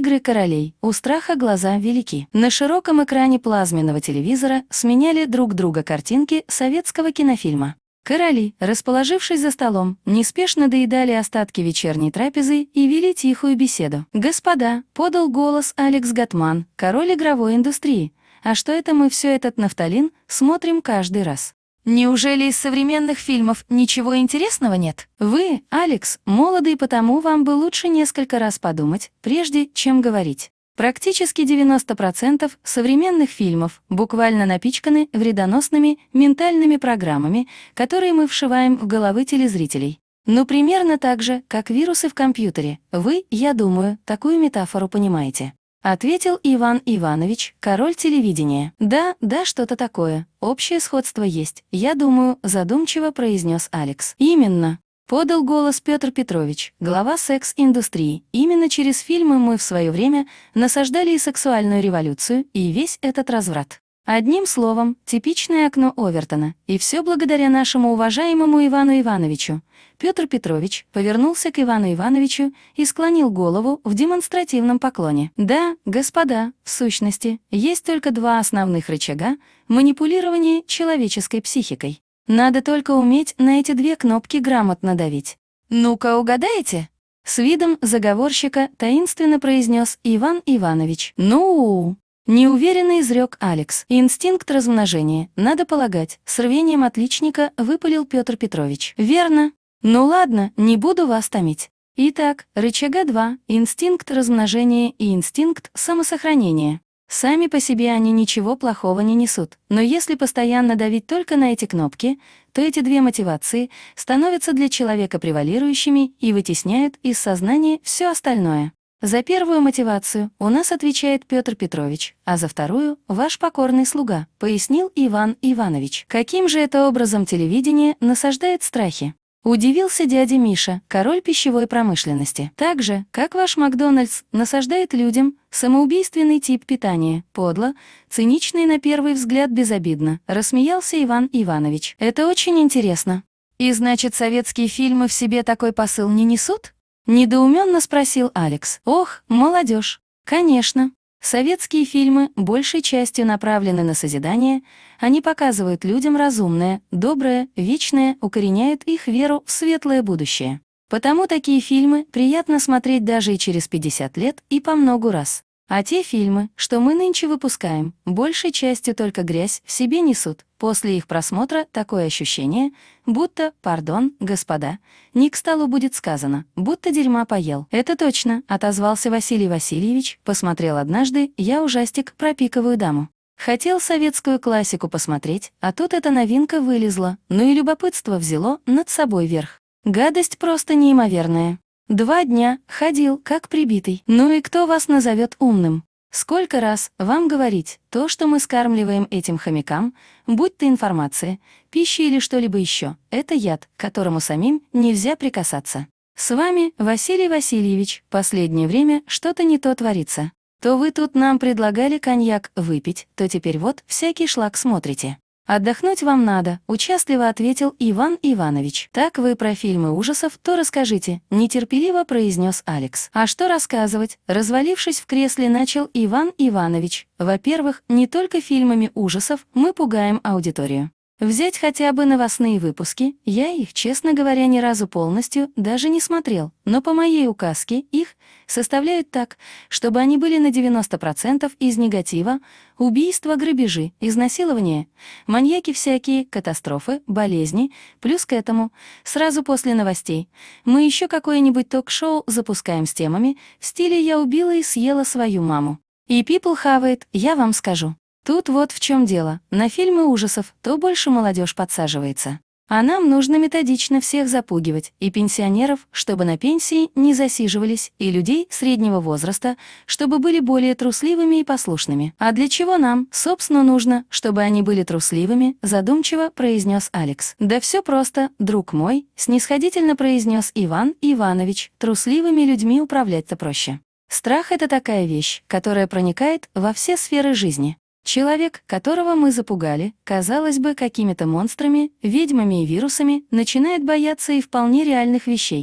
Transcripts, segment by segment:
«Игры королей», у страха глаза велики. На широком экране плазменного телевизора сменяли друг друга картинки советского кинофильма. Короли, расположившись за столом, неспешно доедали остатки вечерней трапезы и вели тихую беседу. «Господа», — подал голос Алекс Гатман, король игровой индустрии, «а что это мы все этот нафталин смотрим каждый раз? Неужели из современных фильмов ничего интересного нет? Вы, Алекс, молоды, и потому вам бы лучше несколько раз подумать, прежде чем говорить. Практически 90% современных фильмов буквально напичканы вредоносными ментальными программами, которые мы вшиваем в головы телезрителей. Ну, примерно так же, как вирусы в компьютере. Вы, я думаю, такую метафору понимаете», — ответил Иван Иванович, король телевидения. «Да, что-то такое. Общее сходство есть, я думаю», — задумчиво произнес Алекс. «Именно», — подал голос Петр Петрович, глава секс-индустрии. «Именно через фильмы мы в свое время насаждали и сексуальную революцию, и весь этот разврат. Одним словом, типичное окно Овертона. И все благодаря нашему уважаемому Ивану Ивановичу». Петр Петрович повернулся к Ивану Ивановичу и склонил голову в демонстративном поклоне. «Да, господа, в сущности, есть только два основных рычага манипулирования человеческой психикой. Надо только уметь на эти две кнопки грамотно давить. Ну-ка, угадаете?» С видом заговорщика таинственно произнес Иван Иванович. «Ну-у-у», неуверенно изрек Алекс. «Инстинкт размножения, надо полагать», с рвением отличника выпалил Петр Петрович. «Верно. Ну ладно, не буду вас томить. Итак, рычага 2, инстинкт размножения и инстинкт самосохранения. Сами по себе они ничего плохого не несут, но если постоянно давить только на эти кнопки, то эти две мотивации становятся для человека превалирующими и вытесняют из сознания все остальное. За первую мотивацию у нас отвечает Петр Петрович, а за вторую — ваш покорный слуга», — пояснил Иван Иванович. «Каким же это образом телевидение насаждает страхи?» Удивился дядя Миша, король пищевой промышленности. «Так же, как ваш Макдональдс насаждает людям самоубийственный тип питания, подло, цинично и на первый взгляд безобидно», — рассмеялся Иван Иванович. «Это очень интересно. И значит, советские фильмы в себе такой посыл не несут?» — недоуменно спросил Алекс. «Ох, молодежь! Конечно. Советские фильмы большей частью направлены на созидание, они показывают людям разумное, доброе, вечное, укореняют их веру в светлое будущее. Потому такие фильмы приятно смотреть даже и через 50 лет и по многу раз. А те фильмы, что мы нынче выпускаем, большей частью только грязь в себе несут. После их просмотра такое ощущение, будто, пардон, господа, не к столу будет сказано, будто дерьма поел. «Это точно», — отозвался Василий Васильевич, посмотрел однажды я ужастик про пиковую даму. Хотел советскую классику посмотреть, а тут эта новинка вылезла, ну и любопытство взяло над собой верх. Гадость просто неимоверная. 2 дня ходил, как прибитый. Ну и кто вас назовет умным? Сколько раз вам говорить, то, что мы скармливаем этим хомякам, будь то информация, пища или что-либо еще, это яд, к которому самим нельзя прикасаться. С вами, Василий Васильевич, последнее время что-то не то творится. То вы тут нам предлагали коньяк выпить, то теперь вот всякий шлак смотрите. «Отдохнуть вам надо», — участливо ответил Иван Иванович. «Так вы про фильмы ужасов, то расскажите», — нетерпеливо произнес Алекс. «А что рассказывать?» — развалившись в кресле, начал Иван Иванович. «Во-первых, не только фильмами ужасов мы пугаем аудиторию. Взять хотя бы новостные выпуски, я их, честно говоря, ни разу полностью даже не смотрел, но по моей указке их составляют так, чтобы они были на 90% из негатива: убийства, грабежи, изнасилования, маньяки всякие, катастрофы, болезни, плюс к этому, сразу после новостей, мы еще какое-нибудь ток-шоу запускаем с темами в стиле «я убила и съела свою маму». И people хавает, я вам скажу. Тут вот в чем дело, на фильмы ужасов то больше молодежь подсаживается. А нам нужно методично всех запугивать, и пенсионеров, чтобы на пенсии не засиживались, и людей среднего возраста, чтобы были более трусливыми и послушными. А для чего нам, собственно, нужно, чтобы они были трусливыми, задумчиво произнес Алекс. Да все просто, друг мой, снисходительно произнес Иван Иванович, трусливыми людьми управлять-то проще. Страх — это такая вещь, которая проникает во все сферы жизни. Человек, которого мы запугали, казалось бы, какими-то монстрами, ведьмами и вирусами, начинает бояться и вполне реальных вещей.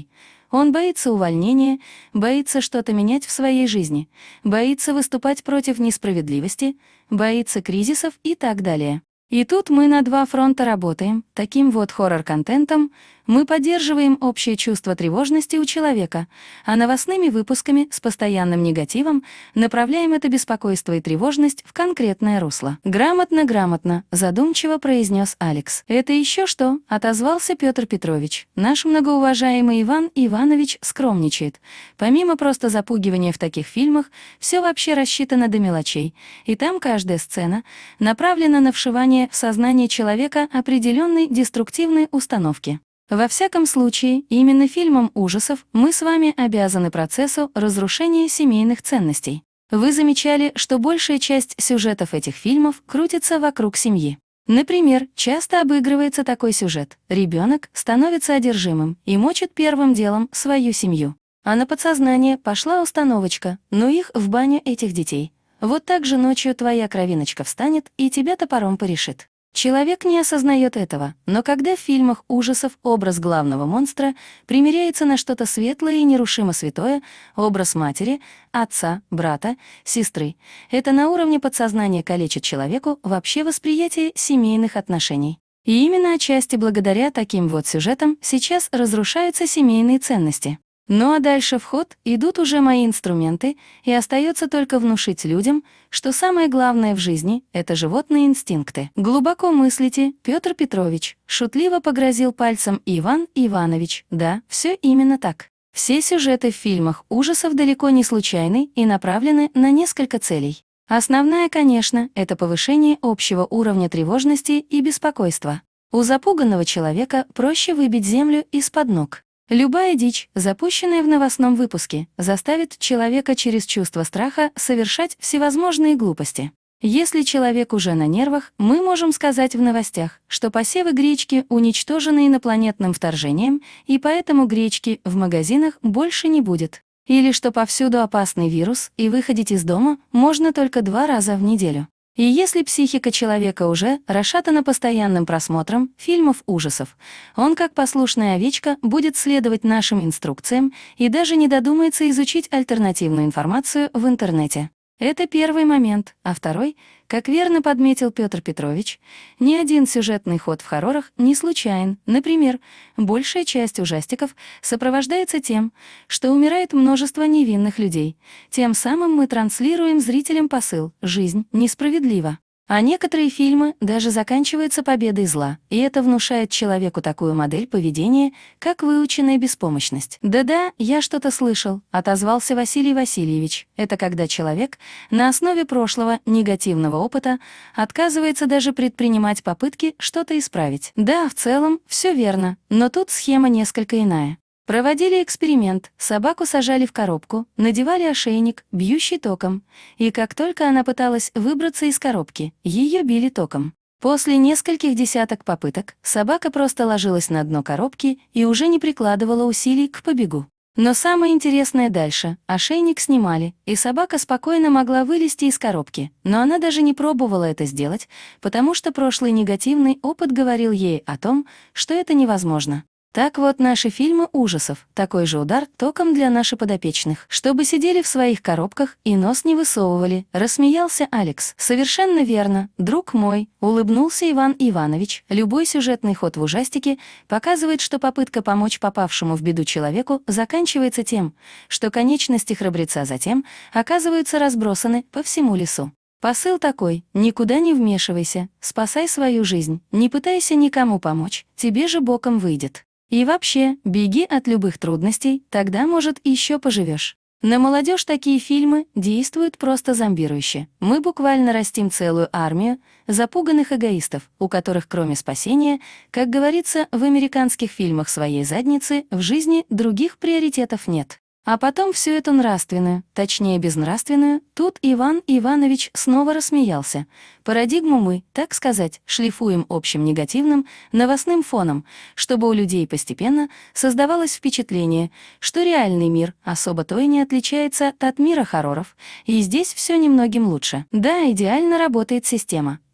Он боится увольнения, боится что-то менять в своей жизни, боится выступать против несправедливости, боится кризисов и так далее. И тут мы на два фронта работаем. Таким вот хоррор-контентом мы поддерживаем общее чувство тревожности у человека, а новостными выпусками с постоянным негативом направляем это беспокойство и тревожность в конкретное русло. «Грамотно, задумчиво произнес Алекс. «Это еще что?» — отозвался Петр Петрович. «Наш многоуважаемый Иван Иванович скромничает. Помимо просто запугивания в таких фильмах, все вообще рассчитано до мелочей, и там каждая сцена направлена на вшивание в сознание человека определенной деструктивной установки. Во всяком случае, именно фильмам ужасов мы с вами обязаны процессу разрушения семейных ценностей. Вы замечали, что большая часть сюжетов этих фильмов крутится вокруг семьи. Например, часто обыгрывается такой сюжет: ребенок становится одержимым и мочит первым делом свою семью. А на подсознание пошла установочка: ну их в баню, этих детей. Вот так же ночью твоя кровиночка встанет и тебя топором порешит. Человек не осознает этого, но когда в фильмах ужасов образ главного монстра примеряется на что-то светлое и нерушимо святое, образ матери, отца, брата, сестры, это на уровне подсознания калечит человеку вообще восприятие семейных отношений. И именно отчасти благодаря таким вот сюжетам сейчас разрушаются семейные ценности. Ну а дальше в ход идут уже мои инструменты, и остается только внушить людям, что самое главное в жизни — это животные инстинкты. Глубоко мыслите, Петр Петрович, шутливо погрозил пальцем Иван Иванович. Да, все именно так. Все сюжеты в фильмах ужасов далеко не случайны и направлены на несколько целей. Основная, конечно, это повышение общего уровня тревожности и беспокойства. У запуганного человека проще выбить землю из-под ног. Любая дичь, запущенная в новостном выпуске, заставит человека через чувство страха совершать всевозможные глупости. Если человек уже на нервах, мы можем сказать в новостях, что посевы гречки уничтожены инопланетным вторжением, и поэтому гречки в магазинах больше не будет. Или что повсюду опасный вирус, и выходить из дома можно только 2 раза в неделю. И если психика человека уже расшатана постоянным просмотром фильмов ужасов, он, как послушная овечка, будет следовать нашим инструкциям и даже не додумается изучить альтернативную информацию в интернете. Это первый момент, а второй, как верно подметил Петр Петрович, ни один сюжетный ход в хоррорах не случайен. Например, большая часть ужастиков сопровождается тем, что умирает множество невинных людей. Тем самым мы транслируем зрителям посыл: жизнь несправедлива. А некоторые фильмы даже заканчиваются победой зла, и это внушает человеку такую модель поведения, как выученная беспомощность. «Да-да, я что-то слышал», — отозвался Василий Васильевич. «Это когда человек на основе прошлого негативного опыта отказывается даже предпринимать попытки что-то исправить». Да, в целом, все верно, но тут схема несколько иная. Проводили эксперимент, собаку сажали в коробку, надевали ошейник, бьющий током, и как только она пыталась выбраться из коробки, ее били током. После нескольких десяток попыток собака просто ложилась на дно коробки и уже не прикладывала усилий к побегу. Но самое интересное дальше. Ошейник снимали, и собака спокойно могла вылезти из коробки, но она даже не пробовала это сделать, потому что прошлый негативный опыт говорил ей о том, что это невозможно. Так вот, наши фильмы ужасов — такой же удар током для наших подопечных, чтобы сидели в своих коробках и нос не высовывали, рассмеялся Алекс. Совершенно верно, друг мой, улыбнулся Иван Иванович. Любой сюжетный ход в ужастике показывает, что попытка помочь попавшему в беду человеку заканчивается тем, что конечности храбреца затем оказываются разбросаны по всему лесу. Посыл такой: никуда не вмешивайся, спасай свою жизнь, не пытайся никому помочь, тебе же боком выйдет. И вообще, беги от любых трудностей, тогда, может, еще поживешь. На молодежь такие фильмы действуют просто зомбирующе. Мы буквально растим целую армию запуганных эгоистов, у которых кроме спасения, как говорится в американских фильмах, своей задницы, в жизни других приоритетов нет. А потом всю эту нравственную, точнее безнравственную, тут Иван Иванович снова рассмеялся. Парадигму мы, так сказать, шлифуем общим негативным новостным фоном, чтобы у людей постепенно создавалось впечатление, что реальный мир особо-то и не отличается от мира хорроров, и здесь все немногим лучше. Да, идеально работает система.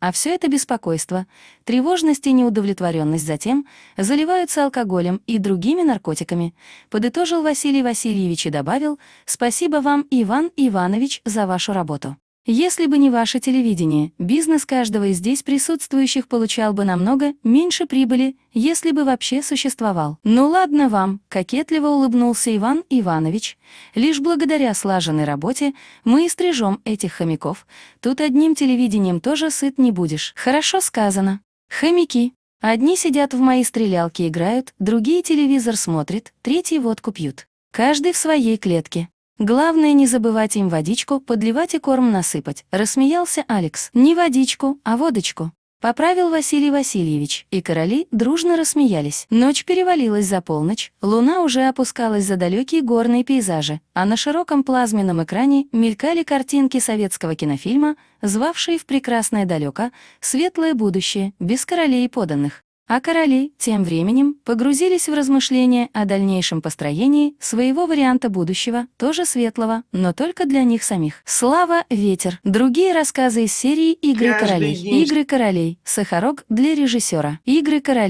А все это беспокойство, тревожность и неудовлетворенность затем заливаются алкоголем и другими наркотиками, подытожил Василий Васильевич и добавил: «Спасибо вам, Иван Иванович, за вашу работу. Если бы не ваше телевидение, бизнес каждого из здесь присутствующих получал бы намного меньше прибыли, если бы вообще существовал». «Ну ладно вам», — кокетливо улыбнулся Иван Иванович. «Лишь благодаря слаженной работе мы и стрижем этих хомяков. Тут одним телевидением тоже сыт не будешь». «Хорошо сказано. Хомяки. Одни сидят в моей стрелялке играют, другие телевизор смотрят, третьи водку пьют. Каждый в своей клетке. Главное, не забывать им водичку подливать и корм насыпать», — рассмеялся Алекс. «Не водичку, а водочку», — поправил Василий Васильевич, и короли дружно рассмеялись. Ночь перевалилась за полночь, луна уже опускалась за далекие горные пейзажи, а на широком плазменном экране мелькали картинки советского кинофильма, звавшие в прекрасное далеко светлое будущее, без королей и подданных. А короли, тем временем, погрузились в размышления о дальнейшем построении своего варианта будущего, тоже светлого, но только для них самих. «Слава, ветер». Другие рассказы из серии «Игры королей». «Игры королей». Сахарок для режиссера. «Игры королей».